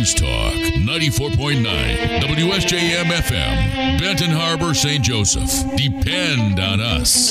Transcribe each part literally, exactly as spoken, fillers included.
News Talk ninety-four point nine W S J M F M, Benton Harbor, Saint Joseph. Depend on us.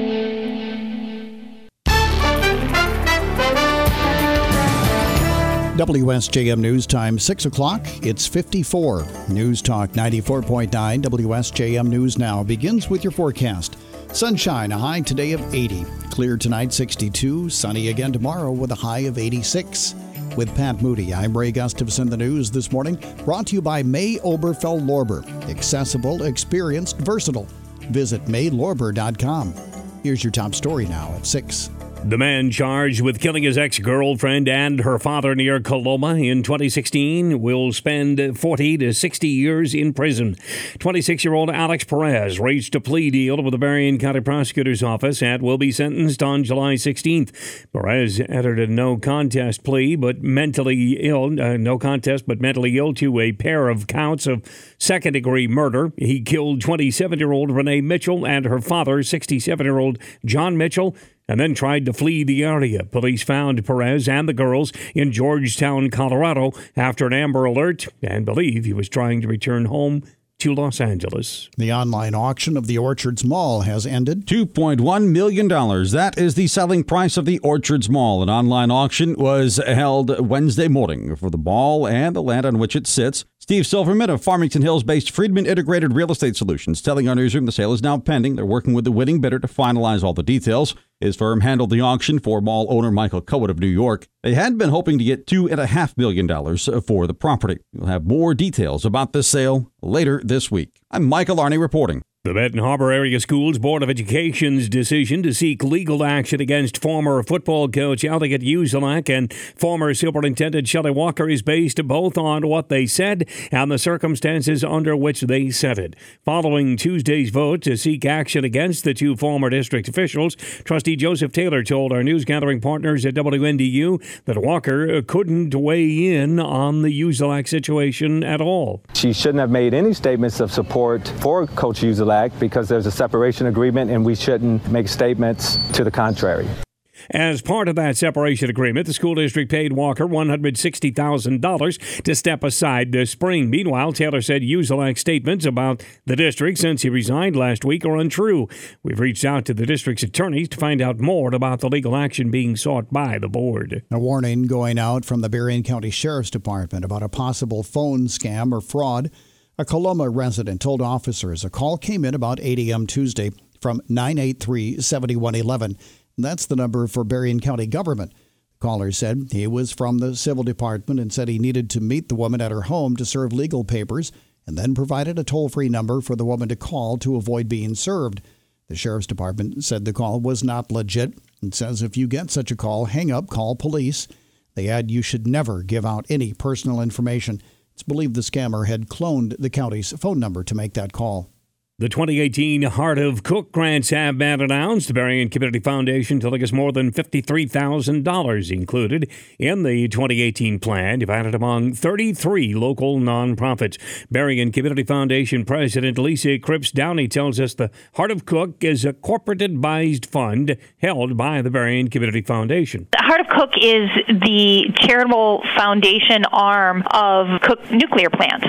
W S J M News Time, six o'clock. It's fifty-four. News Talk ninety-four point nine W S J M News Now begins with your forecast. Sunshine, a high today of eighty. Clear tonight, sixty-two. Sunny again tomorrow with a high of eighty-six. With Pat Moody, I'm Ray Gustafson. The news this morning brought to you by May Oberfeld Lorber. Accessible, experienced, versatile. Visit may lorber dot com. Here's your top story now at six. The man charged with killing his ex-girlfriend and her father near Coloma in twenty sixteen will spend forty to sixty years in prison. twenty-six-year-old Alex Perez reached a plea deal with the Berrien County Prosecutor's Office and will be sentenced on July sixteenth. Perez entered a no-contest plea, but mentally ill, uh, no contest, but mentally ill to a pair of counts of second-degree murder. He killed twenty-seven-year-old Renee Mitchell and her father, sixty-seven-year-old John Mitchell, and then tried to flee the area. Police found Perez and the girls in Georgetown, Colorado, after an Amber Alert and believe he was trying to return home to Los Angeles. The online auction of the Orchards Mall has ended. two point one million dollars. That is the selling price of the Orchards Mall. An online auction was held Wednesday morning for the mall and the land on which it sits. Steve Silverman of Farmington Hills-based Friedman Integrated Real Estate Solutions telling our newsroom the sale is now pending. They're working with the winning bidder to finalize all the details. His firm handled the auction for mall owner Michael Cohen of New York. They had been hoping to get two point five million dollars for the property. We'll have more details about this sale later this week. I'm Michael Arney reporting. The Benton Harbor Area Schools Board of Education's decision to seek legal action against former football coach Elliot Uzelak and former Superintendent Shelley Walker is based both on what they said and the circumstances under which they said it. Following Tuesday's vote to seek action against the two former district officials, Trustee Joseph Taylor told our news gathering partners at W N D U that Walker couldn't weigh in on the Uzelak situation at all. She shouldn't have made any statements of support for Coach Uzelak because there's a separation agreement and we shouldn't make statements to the contrary. As part of that separation agreement, the school district paid Walker one hundred sixty thousand dollars to step aside this spring. Meanwhile, Taylor said Uzelak's statements about the district since he resigned last week are untrue. We've reached out to the district's attorneys to find out more about the legal action being sought by the board. A warning going out from the Berrien County Sheriff's Department about a possible phone scam or fraud. A Coloma resident told officers a call came in about eight a.m. Tuesday from nine eight three, seven one one one. That's the number for Berrien County government. The caller said he was from the civil department and said he needed to meet the woman at her home to serve legal papers and then provided a toll-free number for the woman to call to avoid being served. The sheriff's department said the call was not legit and says if you get such a call, hang up, call police. They add you should never give out any personal information. It's believed the scammer had cloned the county's phone number to make that call. The twenty eighteen Heart of Cook grants have been announced. The Berrien Community Foundation telling us more than fifty-three thousand dollars included in the twenty eighteen plan, divided among thirty-three local nonprofits. Berrien Community Foundation President Lisa Cripps Downey tells us the Heart of Cook is a corporate advised fund held by the Berrien Community Foundation. The Heart of Cook is the charitable foundation arm of Cook Nuclear Plant.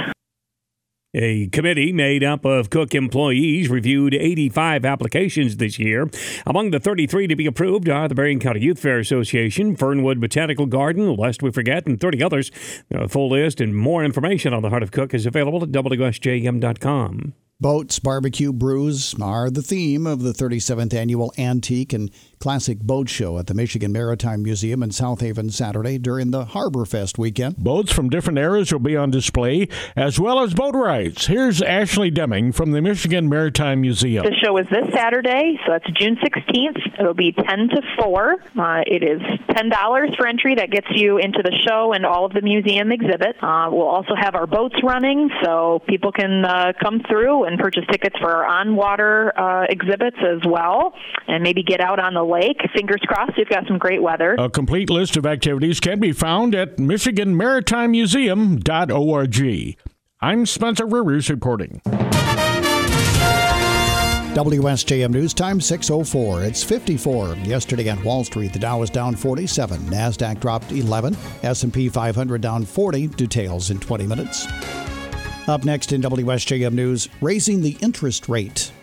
A committee made up of Cook employees reviewed eighty-five applications this year. Among the thirty-three to be approved are the Berrien County Youth Fair Association, Fernwood Botanical Garden, lest we forget, and thirty others. A full list and more information on the Heart of Cook is available at W S J M dot com. Boats, barbecue, brews are the theme of the thirty-seventh Annual Antique and Classic Boat Show at the Michigan Maritime Museum in South Haven Saturday during the Harbor Fest weekend. Boats from different eras will be on display, as well as boat rides. Here's Ashley Deming from the Michigan Maritime Museum. The show is this Saturday, so that's June sixteenth. It'll be ten to four. Uh, it is ten dollars for entry. That gets you into the show and all of the museum exhibits. Uh, we'll also have our boats running, so people can uh, come through and purchase tickets for our on-water uh, exhibits as well, and maybe get out on the lake. Fingers crossed, we've got some great weather. A complete list of activities can be found at michigan maritime museum dot org. I'm Spencer Rivers reporting. W S J M News Time, six oh four. It's fifty-four. Yesterday on Wall Street, the Dow was down forty-seven. NASDAQ dropped eleven. S and P five hundred down forty. Details in twenty minutes. Up next in W S J M News, raising the interest rate.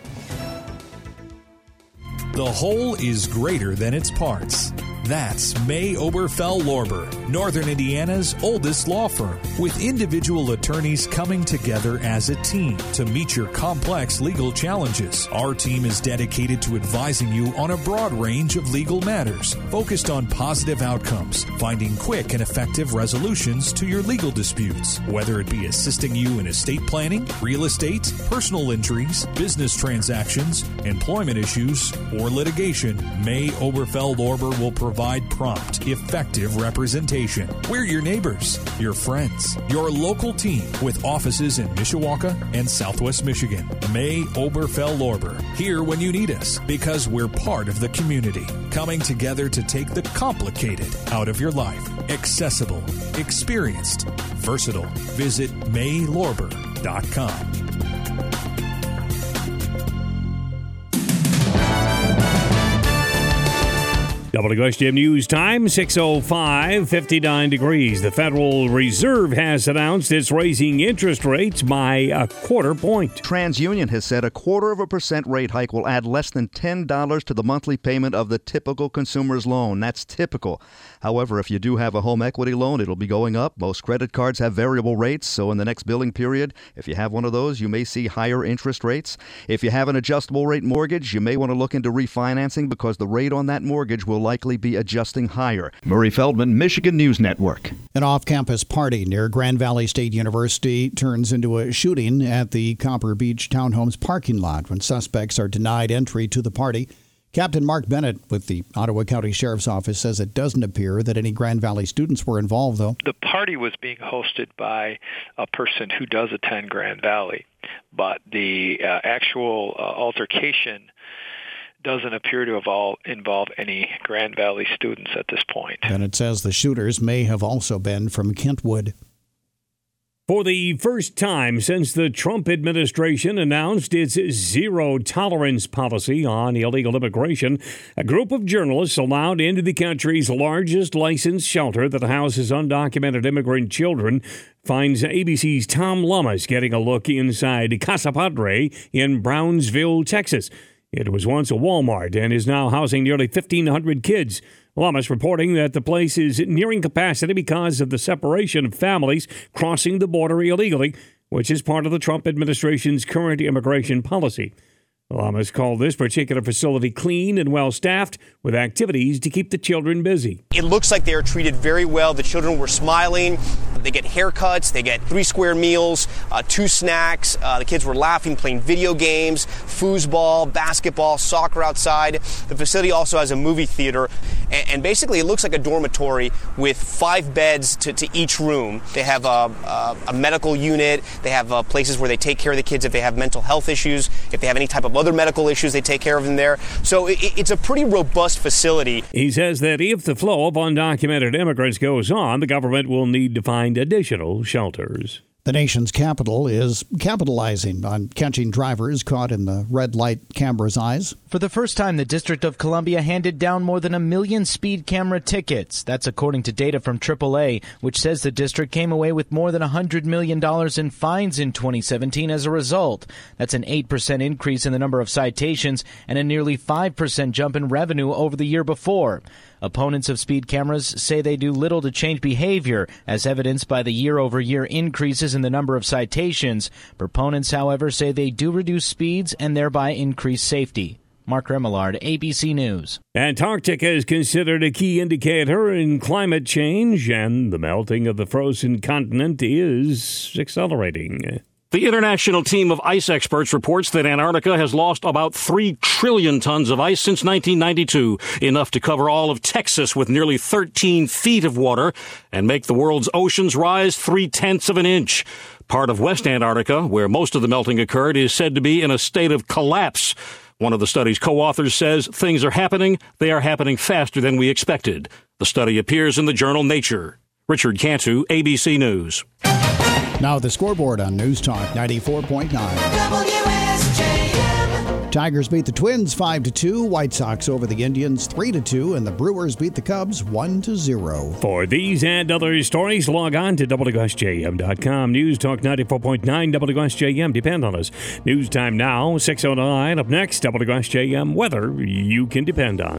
The whole is greater than its parts. That's May Oberfell Lorber, Northern Indiana's oldest law firm, with individual attorneys coming together as a team to meet your complex legal challenges. Our team is dedicated to advising you on a broad range of legal matters, focused on positive outcomes, finding quick and effective resolutions to your legal disputes, whether it be assisting you in estate planning, real estate, personal injuries, business transactions, employment issues, or litigation. May Oberfell Lorber will provide Provide prompt, effective representation. We're your neighbors, your friends, your local team with offices in Mishawaka and Southwest Michigan. May Oberfell Lorber, here when you need us, because we're part of the community, coming together to take the complicated out of your life. Accessible, experienced, versatile. Visit may lorber dot com. W S J M News Time, six oh five, fifty-nine degrees. The Federal Reserve has announced it's raising interest rates by a quarter point. TransUnion has said a quarter of a percent rate hike will add less than ten dollars to the monthly payment of the typical consumer's loan. That's typical. However, if you do have a home equity loan, it'll be going up. Most credit cards have variable rates, so in the next billing period, if you have one of those, you may see higher interest rates. If you have an adjustable rate mortgage, you may want to look into refinancing because the rate on that mortgage will likely be adjusting higher. Murray Feldman, Michigan News Network. An off-campus party near Grand Valley State University turns into a shooting at the Copper Beach Townhomes parking lot when suspects are denied entry to the party. Captain Mark Bennett with the Ottawa County Sheriff's Office says it doesn't appear that any Grand Valley students were involved, though. The party was being hosted by a person who does attend Grand Valley, but the uh, actual uh, altercation doesn't appear to have all involve any Grand Valley students at this point. Bennett says the shooters may have also been from Kentwood. For the first time since the Trump administration announced its zero-tolerance policy on illegal immigration, a group of journalists allowed into the country's largest licensed shelter that houses undocumented immigrant children finds A B C's Tom Lummis getting a look inside Casa Padre in Brownsville, Texas. It was once a Walmart and is now housing nearly fifteen hundred kids. Lummis reporting that the place is nearing capacity because of the separation of families crossing the border illegally, which is part of the Trump administration's current immigration policy. Lummis called this particular facility clean and well-staffed with activities to keep the children busy. It looks like they are treated very well. The children were smiling. They get haircuts. They get three square meals, uh, two snacks. Uh, the kids were laughing, playing video games, foosball, basketball, soccer outside. The facility also has a movie theater. And, and basically, it looks like a dormitory with five beds to, to each room. They have a, a, a medical unit. They have uh, places where they take care of the kids if they have mental health issues, if they have any type of other medical issues, they take care of them there. So it, it's a pretty robust facility. He says that if the flow of undocumented immigrants goes on, the government will need to find additional shelters. The nation's capital is capitalizing on catching drivers caught in the red light camera's eyes. For the first time, the District of Columbia handed down more than a million speed camera tickets. That's according to data from triple A, which says the district came away with more than one hundred million dollars in fines in twenty seventeen as a result. That's an eight percent increase in the number of citations and a nearly five percent jump in revenue over the year before. Opponents of speed cameras say they do little to change behavior, as evidenced by the year-over-year increases in the number of citations. Proponents, however, say they do reduce speeds and thereby increase safety. Mark Remillard, A B C News. Antarctica is considered a key indicator in climate change, and the melting of the frozen continent is accelerating. The international team of ice experts reports that Antarctica has lost about three trillion tons of ice since nineteen ninety-two, enough to cover all of Texas with nearly thirteen feet of water and make the world's oceans rise three-tenths of an inch. Part of West Antarctica, where most of the melting occurred, is said to be in a state of collapse. One of the study's co-authors says things are happening. They are happening faster than we expected. The study appears in the journal Nature. Richard Cantu, A B C News. Now the scoreboard on News Talk ninety-four point nine. W S J M. Tigers beat the Twins five to two, White Sox over the Indians three to two, and the Brewers beat the Cubs one to zero. For these and other stories, log on to W S J M dot com. News Talk ninety-four point nine W S J M. Depend on us. News time now, six oh nine. Up next, W S J M weather you can depend on.